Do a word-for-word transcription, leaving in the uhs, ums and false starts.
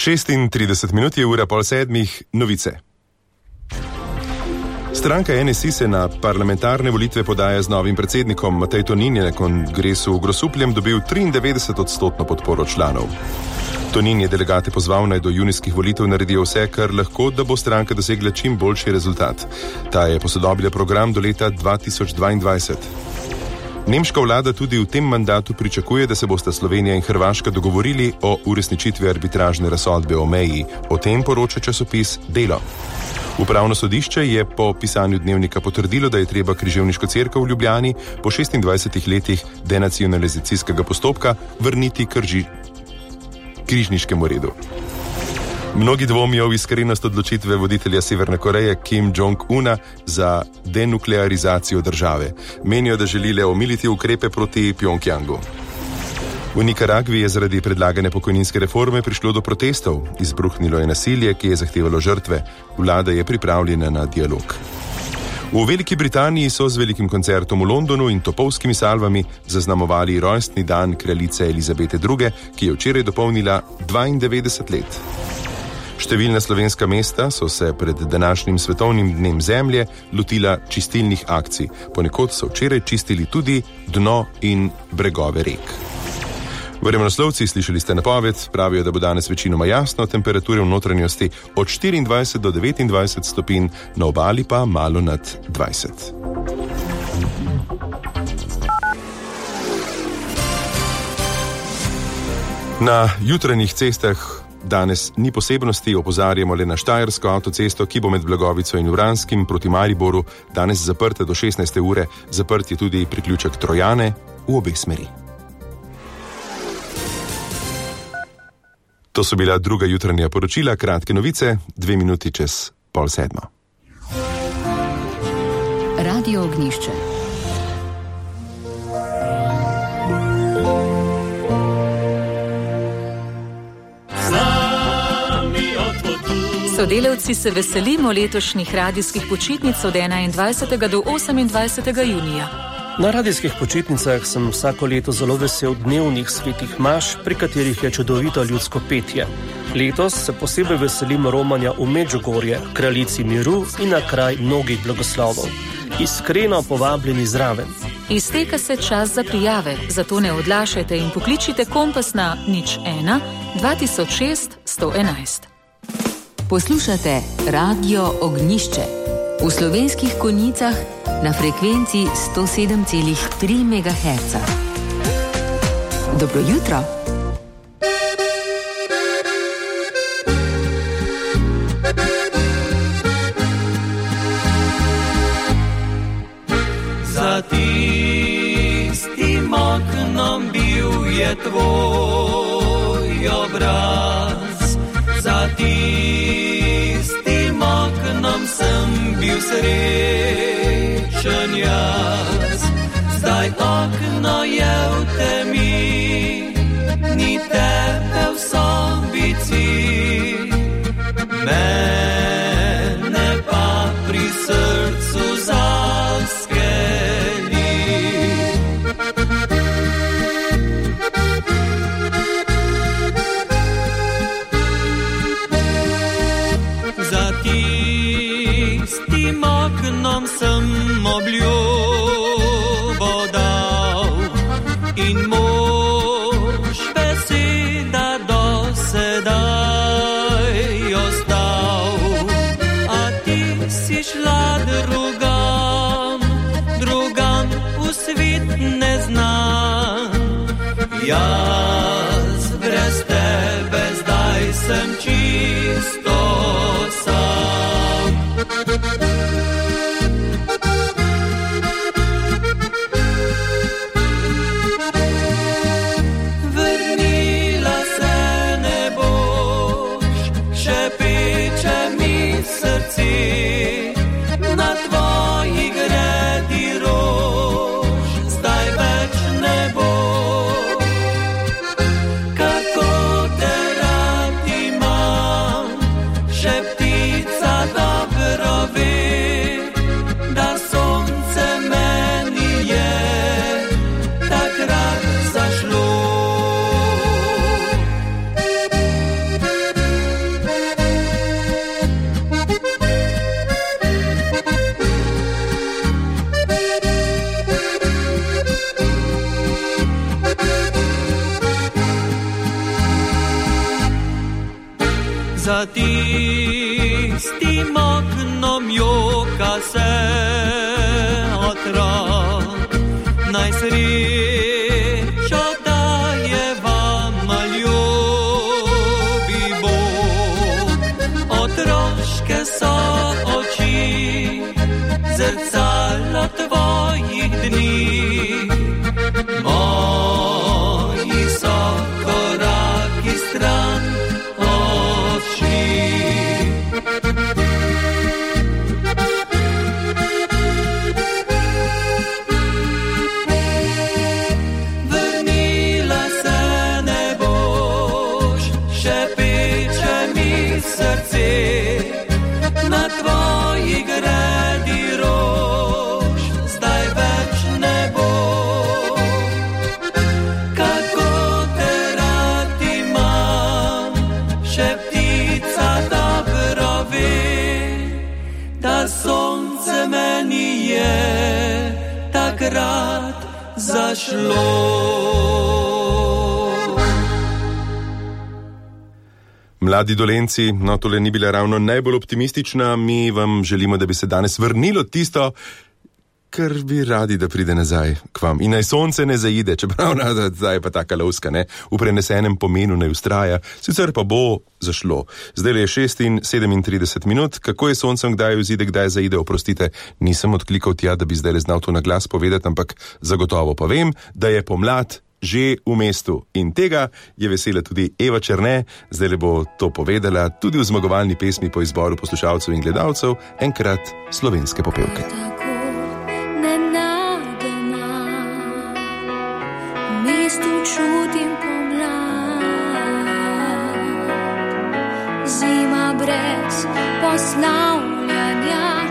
šestintrideset minut je ura pol sedmih, novice. Stranka N S I se na parlamentarne volitve podaja z novim predsednikom. Matej Tonin je na kongresu v Grosupljem dobil triindevetdeset odstotno podporo članov. Tonin je delegate pozval naj do junijskih volitev naredijo vse, kar lahko, da bo stranka dosegla čim boljši rezultat. Ta je posodobila program do leta dva tisoč dvaindvajset. Nemška vlada tudi v tem mandatu pričakuje, da se bosta Slovenija in Hrvaška dogovorili o uresničitvi arbitražne razsodbe o meji. O tem poroča časopis Delo. Upravno sodišče je po pisanju Dnevnika potrdilo, da je treba Križevniško cerkev v Ljubljani po šestindvajsetih letih denacionalizacijskega postopka vrniti krži križniškemu redu. Mnogi dvomijo v iskrenost odločitve voditelja Severne Koreje Kim Jong-una za denuklearizacijo države. Menijo, da želi le omiliti ukrepe proti Pjongjangu. V Nikaragvi je zaradi predlagane pokojninske reforme prišlo do protestov. Izbruhnilo je nasilje, ki je zahtevalo žrtve. Vlada je pripravljena na dialog. V Veliki Britaniji so z velikim koncertom v Londonu in topovskimi salvami zaznamovali rojstni dan kraljice Elizabete druge, ki je včeraj dopolnila dvaindevetdeset let. Številna slovenska mesta so se pred današnjim svetovnim dnem zemlje lotila čistilnih akcij. Ponekod so včeraj čistili tudi dno in bregove rek. Vremenoslovci, slišali ste napoved, pravijo, da bo danes večinoma jasno, temperature v notranjosti od štiriindvajset do devetindvajset stopinj, na obali pa malo nad dvajset. Na jutranjih cestah danes ni posebnosti, opozarjamo le na Štajersko avtocesto, ki bo med Blagovico in Vranskim proti Mariboru danes zaprta do šestnajste ure. Zaprt je tudi priključek Trojane v obe smeri. To so bila druga jutranja poročila, kratke novice, dve minuti čez pol sedmo. Radio Ognjišče. Sodelavci se veselimo letošnjih radijskih počitnic od enaindvajsetega do osemindvajsetega junija. Na radijskih počitnicah sem vsako leto zelo vesel dnevnih svetih maš, pri katerih je čudovito ljudsko petje. Letos se posebej veselim romanja v Medžugorje, kraljici miru in na kraj mnogih blagoslovov. Iskreno povabljeni zraven. Izteka se čas za prijave, zato ne odlašajte in pokličite Kompas na nič ena dva tisoč šest sto enajst. Poslušate Radio Ognjišče v Slovenskih Konjicah na frekvenci sto sedem celih tri megaherca. Dobro jutro. Za tistim oknom bil je tvoj obraz, za tistim oknom sem bil srečen jaz. Zdaj okno je v temi, ni tebe v sobici, mene pa pri srcu zaskeli. Za tistim oknom sem obljubo dal in mož beseda do sedaj ostal. A ti si šla drugam, drugam v svet neznan. Jaz brez tebe zdaj sem čisto sam. Vrnila se ne boš, šepeče mi srce, na tvoji gredi rož zdaj več ne bo. Kako te rad imam, za tistim oknom joka se otrok, naj srečo daje vama ljubi Bog. Otroške so oči, zrcalo tvojih dni, moji so koraki stran oči. Vrnila se ne boš, še peče mi srce, na tvoji gredi rož zdaj več ne bo. Kako te rad imam, še ptica dobro ve, da sonce meni je takrat zašlo. Mladi Dolenci, no tole ni bila ravno najbolj optimistična, mi vam želimo, da bi se danes vrnilo tisto, kar bi radi, da pride nazaj k vam. In naj sonce ne zaide, čeprav zdaj je pa taka lovska, ne, v prenesenem pomenu ne ustraja, sicer pa bo zašlo. Zdaj je šest in sedemintrideset minut, kako je soncem kdaj vzide, kdaj zaide, oprostite, nisem odklikal tja, da bi zdaj znal to na glas povedati, ampak zagotovo pa vem, da je pomlad že v mestu. In tega je vesela tudi Eva Černe, zdaj le bo to povedala tudi v zmagovalni pesmi po izboru poslušalcev in gledalcev, enkrat slovenske popevke. Čutim pomlad, zima brez poslavljanja